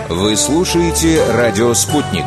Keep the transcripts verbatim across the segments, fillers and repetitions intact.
Вы слушаете «Радио Спутник».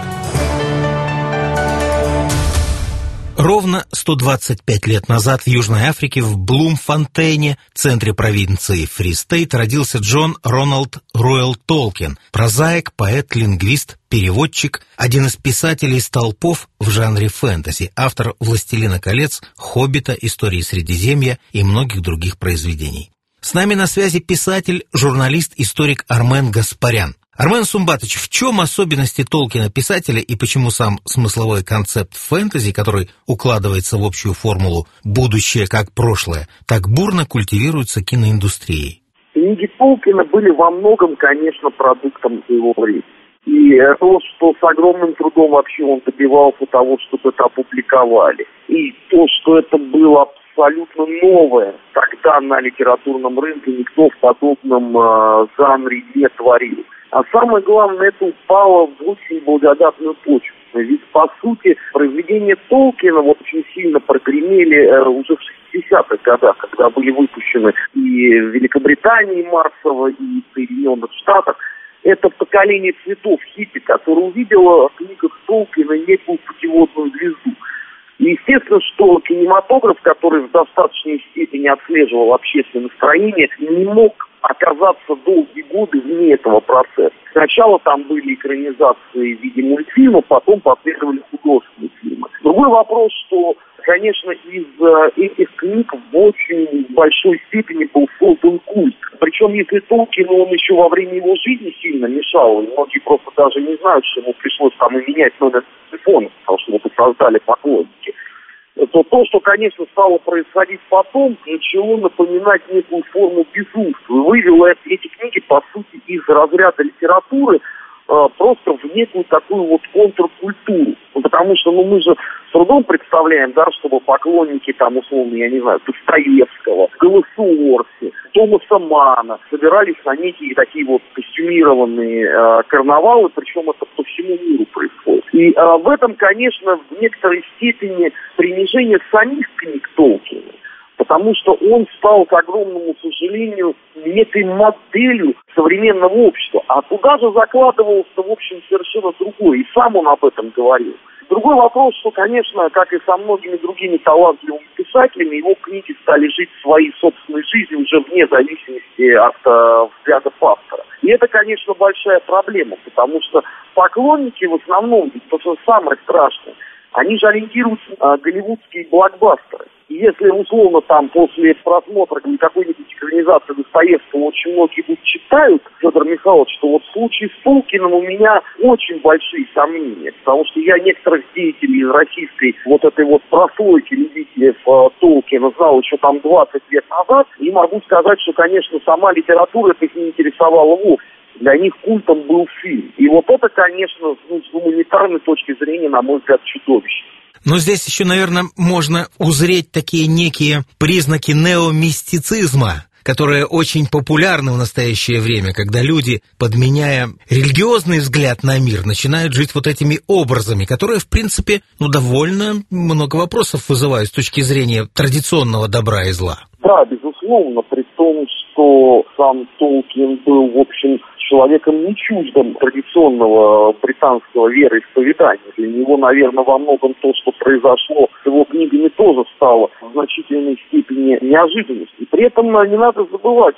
Ровно сто двадцать пять лет назад в Южной Африке, в Блумфонтейне, центре провинции Фри Стейт, родился Джон Роналд Руэлл Толкин, прозаик, поэт, лингвист, переводчик, один из писателей столпов в жанре фэнтези, автор «Властелина колец», «Хоббита», «Истории Средиземья» и многих других произведений. С нами на связи писатель, журналист, историк Армен Гаспарян. Армен Сумбатович, в чем особенности Толкина-писателя и почему сам смысловой концепт фэнтези, который укладывается в общую формулу «будущее как прошлое», так бурно культивируется киноиндустрией? Книги Толкина были во многом, конечно, продуктом своего времени. И то, что с огромным трудом вообще он добивался того, чтобы это опубликовали, и то, что это было абсолютно новое, тогда на литературном рынке никто в подобном э, жанре не творил. А самое главное, это упало в очень благодатную почву. Ведь, по сути, произведения Толкина вот очень сильно прогремели э, уже в шестидесятых годах, когда были выпущены и в Великобритании массово, и в Соединенных Штатах. Это поколение цветов хиппи, которое увидело в книгах Толкина некую путеводную звезду. И естественно, что кинематограф, который в достаточной степени отслеживал общественное настроение, не мог оказаться долгие годы вне этого процесса. Сначала там были экранизации в виде мультфильма, потом последовали художественные фильмы. Другой вопрос, что, конечно, из этих книг в очень большой степени был создан культ. Причем, если Толкину он еще во время его жизни сильно мешал, многие просто даже не знают, что ему пришлось там и менять номер телефона, потому что его создали поклонники, то то, что, конечно, стало происходить потом, начало напоминать некую форму безумства. Вывело эти книги, по сути, из разряда литературы э, просто в некую такую вот контркультуру. Ну, потому что, ну, мы же с трудом представляем, да, чтобы поклонники, там, условно, я не знаю, Достоевского, Голосуорси, Томаса Манна собирались на некие такие вот костюмированные э, карнавалы, причем это по всему миру происходит. И э, в этом, конечно, в некоторой степени принижение самих книг Толкина, потому что он стал, к огромному сожалению, некой моделью современного общества. А туда же закладывался, в общем, совершенно другое. И сам он об этом говорил. Другой вопрос, что, конечно, как и со многими другими талантливыми писателями, его книги стали жить своей собственной жизнью уже вне зависимости от э, взглядов автора. И это, конечно, большая проблема, потому что поклонники в основном, то, что самое страшное, они же ориентируются на голливудские блокбастеры. И если, условно, там, после просмотра какой-нибудь экранизации Достоевского очень многие будут читают, Федор Михайлович, что вот в случае с Толкиным у меня очень большие сомнения, потому что я некоторых деятелей из российской вот этой вот прослойки любителей э, Толкина знал еще там двадцать лет назад, и могу сказать, что, конечно, сама литература их не интересовала вовсе. Для них культом был фильм. И вот это, конечно, ну, с гуманитарной точки зрения, на мой взгляд, чудовищно. Но здесь еще, наверное, можно узреть такие некие признаки неомистицизма, которые очень популярны в настоящее время, когда люди, подменяя религиозный взгляд на мир, начинают жить вот этими образами, которые, в принципе, ну, довольно много вопросов вызывают с точки зрения традиционного добра и зла. Да, безусловно, при том, что сам Толкин был, в общем, человеком не чуждым традиционного британского вероисповедания. Для него, наверное, во многом то, что произошло с его книгами, тоже стало в значительной степени неожиданностью. И при этом не надо забывать,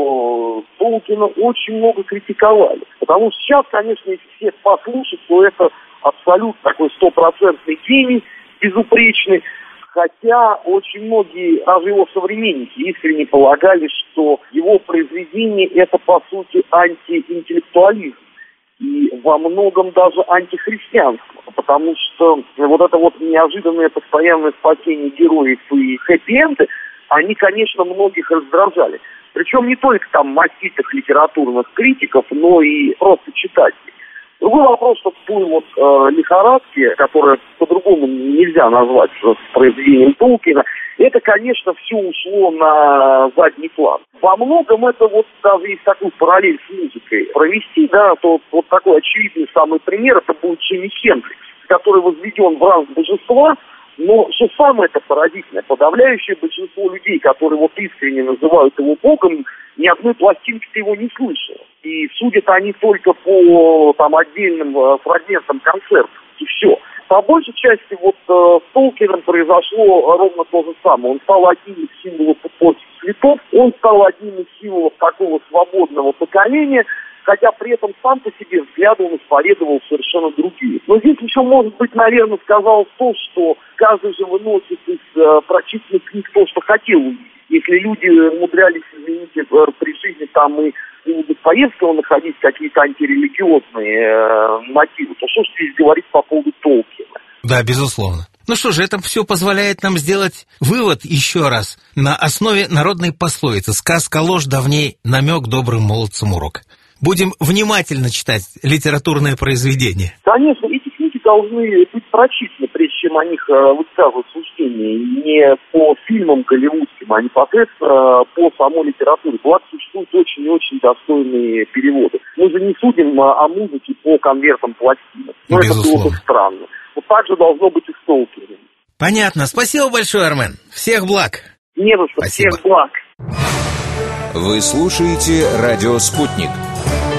что Толкина очень много критиковали. Потому что сейчас, конечно, если всех послушать, то это абсолютно такой стопроцентный гений, безупречный. Хотя очень многие, даже его современники, искренне полагали, что его произведение – это, по сути, антиинтеллектуализм. И во многом даже антихристианство. Потому что вот это вот неожиданное постоянное спасение героев и хэппи-энды, они, конечно, многих раздражали. Причем не только там маститых литературных критиков, но и просто читателей. Другой вопрос, что в той вот э, лихорадке, которая по-другому нельзя назвать произведением Толкина, это, конечно, все ушло на задний план. Во многом это вот даже есть такую параллель с музыкой провести, да, то вот такой очевидный самый пример, это будет Джимми Хендрикс, который возведен в ранг божества, но что самое это поразительное, подавляющее большинство людей, которые вот искренне называют его богом, ни одной пластинки-то его не слышало. И И судят они только по там, отдельным э, фрагментам концертов, и все. По большей части вот э, с Толкином произошло ровно то же самое. Он стал одним из символов эпохи цветов, он стал одним из символов такого свободного поколения, хотя при этом сам по себе взгляды он исповедовал совершенно другие. Но здесь еще, может быть, наверное, сказал то, что каждый же выносит из э, прочитанных книг то, что хотел увидеть. Если люди умудрялись, извините, при жизни там и у Достоевского находить какие-то антирелигиозные э, мотивы, то что ж здесь говорить по поводу Толкина? Да, безусловно. Ну что же, это все позволяет нам сделать вывод еще раз на основе народной пословицы «Сказка ложь, давней намек добрым молодцам урок». Будем внимательно читать литературное произведение. Конечно, эти книги должны быть прочитаны, прежде чем о них высказывать суждения. Не по фильмам голливудским, а непосредственно по самой литературе. Благо, существуют очень и очень достойные переводы. Мы же не судим о музыке по конвертам пластинок. Но это было бы странно. Вот так же должно быть и с Толкиным. Понятно. Спасибо большое, Армен. Всех благ. Не за что. Всех благ. Вы слушаете «Радио Спутник».